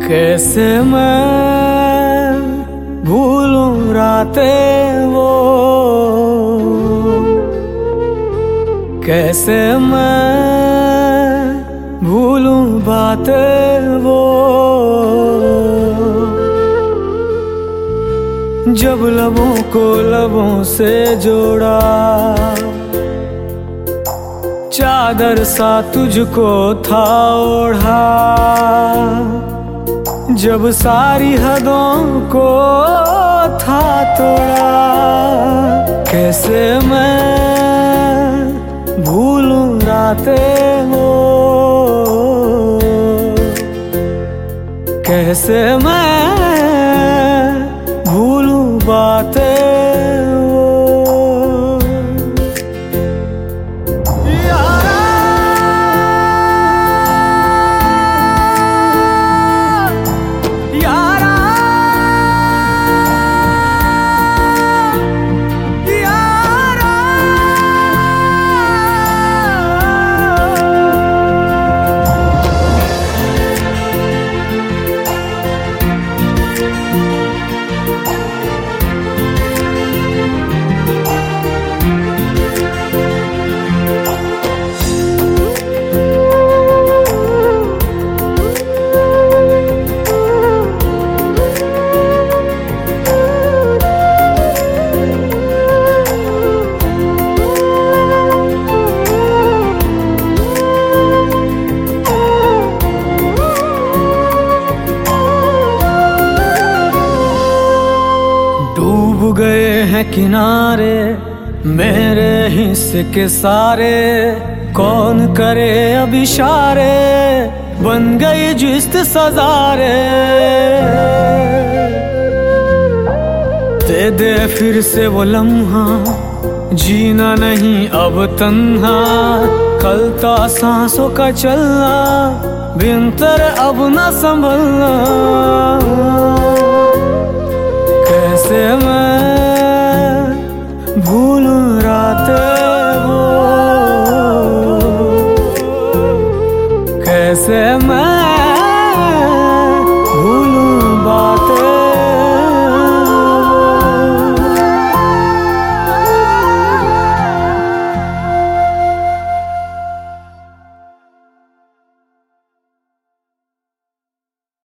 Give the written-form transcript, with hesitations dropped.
कैसे मैं भूलूं रातें वो, कैसे मैं भूलूं बातें वो। जब लबों को लबों से जोड़ा, चादर सा तुझको था ओढ़ा, जब सारी हदों को था तोड़ा। कैसे मैं भूलूं रातें वो, कैसे मैं भूलूं बातें वो। डूब गए हैं किनारे मेरे हिस्से के सारे, कौन करे अब इशारे, बन गई जिस्त सजारे। दे दे फिर से वो लम्हा, जीना नहीं अब तन्हा, खलता सांसों का चलना, बिनतर अब न संभलना। कैसे मैं भूलूं